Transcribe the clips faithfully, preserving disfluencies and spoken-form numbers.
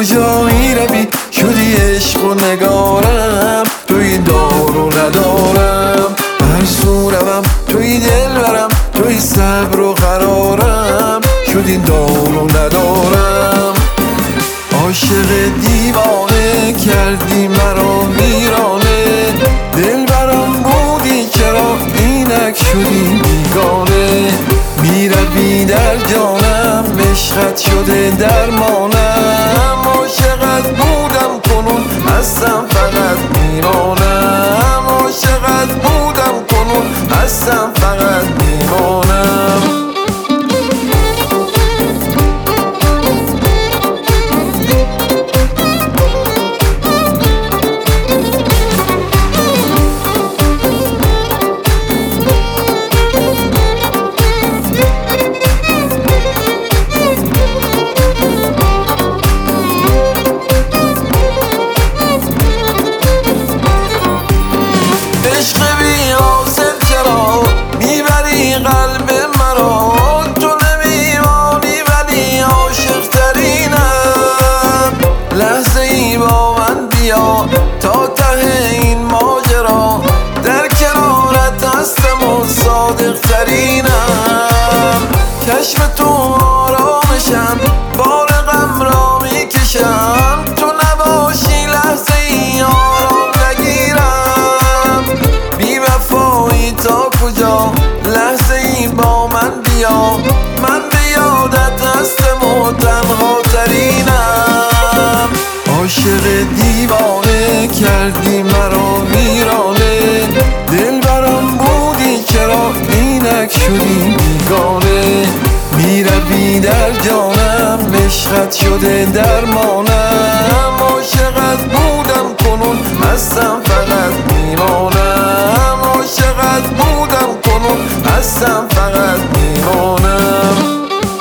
کجا میروی شدی عشق و نگارم، توی دار و ندارم، هر سو روم توی دل برم، توی صبر و قرارم، شدی دار و ندارم. عاشق دیوانه کردی مرا ویرانه، دل برم بودی چرا اینک شدی بیگانه، میروی در جانم عشقت شده درمانم، عاشقت بودم کنون هستم فقط میمانم، عاشقت بودم کنون هستم فقط میمانم. قلب مرا تو نمیمانی ولی عاشق ترینم، لحظه ای با من بیا تا ته این ماجرا، در کنارت هستم و صادق ترینم، کشف تو آرامشم بار غم را میکشم، تو نباشی لحظه ای آرام نگیرم، بی وفایی تا کجا لحظه ای با من بیا، من به یادت هستم و تنها ترینم، عاشق دیوانه کردی مرا ویرانه، دل برم بودی چرا اینک شدی بیگانه، میروی در جانم عشقت شده درمانم، عاشقت بودم کنون هستم فقط میمانم، عاشقت بودم کنون هستم فقط میمانم.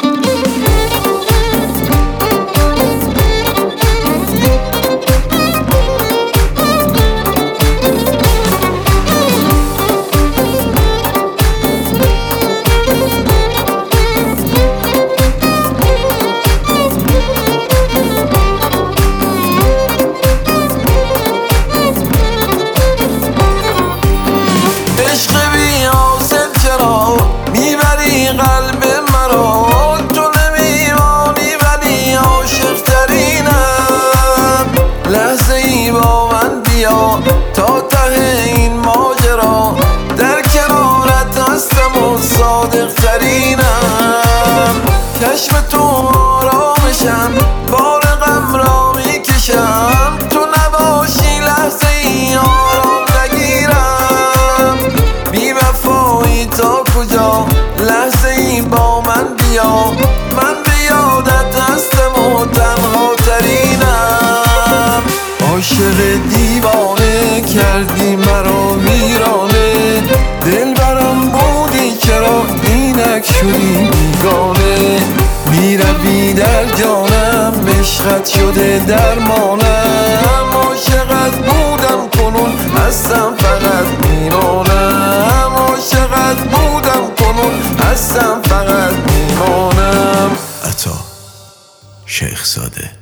قلب مرا تو نمیمانی ولی عاشق ترینم، لحظه ای با من بیا تا ته این ماجرا، در کنارت هستم و صادق ترینم، کشف تو آرامشم بار غم را میکشم، تو نباشی لحظه ای آرام نگیرم، بی وفایی تا کجا لحظه ای با من بیا، من به یادت هستم و تنها ترینم، عاشق دیوانه کردی مرا ویرانه، دل برم بودی چرا اینک شدی بیگانه، میروی در جانم عشقت شده درمانم، عاشقت بودم کنون هستم فقط میمانم، عاشقت بودم کنون هستم فقط میمانم. عطا شیخ زاده.